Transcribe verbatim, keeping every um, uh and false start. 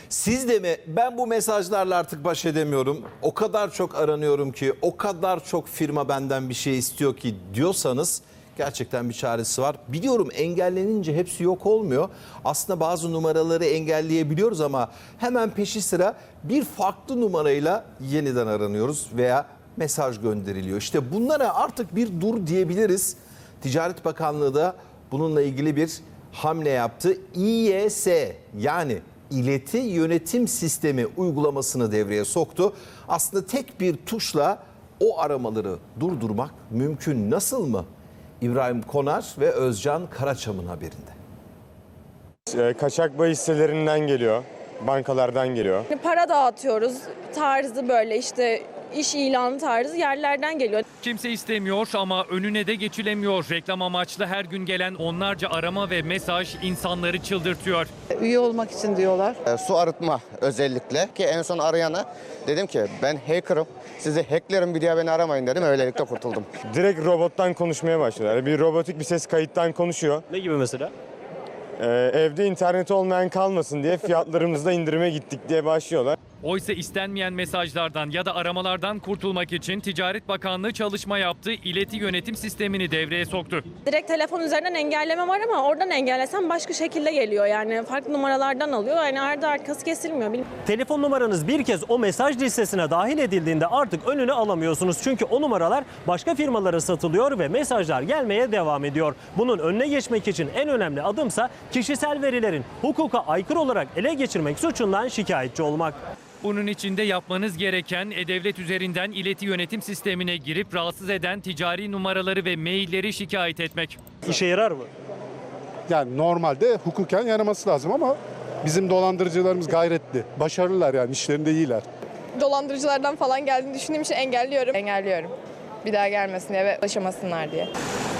Siz de mi ben bu mesajlarla artık baş edemiyorum, o kadar çok aranıyorum ki, o kadar çok firma benden bir şey istiyor ki diyorsanız gerçekten bir çaresi var. Biliyorum engellenince hepsi yok olmuyor. Aslında bazı numaraları engelleyebiliyoruz ama hemen peşi sıra bir farklı numarayla yeniden aranıyoruz veya mesaj gönderiliyor. İşte bunlara artık bir dur diyebiliriz. Ticaret Bakanlığı da bununla ilgili bir hamle yaptı. İ Y S yani İleti Yönetim Sistemi uygulamasını devreye soktu. Aslında tek bir tuşla o aramaları durdurmak mümkün. Nasıl mı? İbrahim Konar ve Özcan Karaçam'ın haberinde. Kaçak bahis sitelerinden geliyor, bankalardan geliyor. Para dağıtıyoruz tarzı, böyle işte iş ilanı tarzı yerlerden geliyor. Kimse istemiyor ama önüne de geçilemiyor. Reklam amaçlı her gün gelen onlarca arama ve mesaj insanları çıldırtıyor. Üye olmak için diyorlar. E, su arıtma özellikle ki en son arayana dedim ki ben hacker'ım, sizi hacklerim bir diye beni aramayın dedim, öylelikle kurtuldum. Direkt robottan konuşmaya başlıyorlar. Bir robotik bir ses kayıttan konuşuyor. Ne gibi mesela? Ee, evde interneti olmayan kalmasın diye fiyatlarımızda indirime gittik diye başlıyorlar. Oysa istenmeyen mesajlardan ya da aramalardan kurtulmak için Ticaret Bakanlığı çalışma yaptı. İleti Yönetim Sistemini devreye soktu. Direkt telefon üzerinden engelleme var ama oradan engellesem başka şekilde geliyor. Yani farklı numaralardan alıyor. Yani ardı arkası kesilmiyor. Telefon numaranız bir kez o mesaj listesine dahil edildiğinde artık önünü alamıyorsunuz. Çünkü o numaralar başka firmalara satılıyor ve mesajlar gelmeye devam ediyor. Bunun önüne geçmek için en önemli adımsa kişisel verilerin hukuka aykırı olarak ele geçirmek suçundan şikayetçi olmak. Bunun için de yapmanız gereken E-Devlet üzerinden ileti yönetim sistemine girip rahatsız eden ticari numaraları ve mailleri şikayet etmek. İşe yarar mı? Yani normalde hukuken yaraması lazım ama bizim dolandırıcılarımız gayretli. Başarılılar, yani işlerinde iyiler. Dolandırıcılardan falan geldiğini düşündüğüm için engelliyorum. Engelliyorum. Bir daha gelmesin diye ve ulaşamasınlar diye.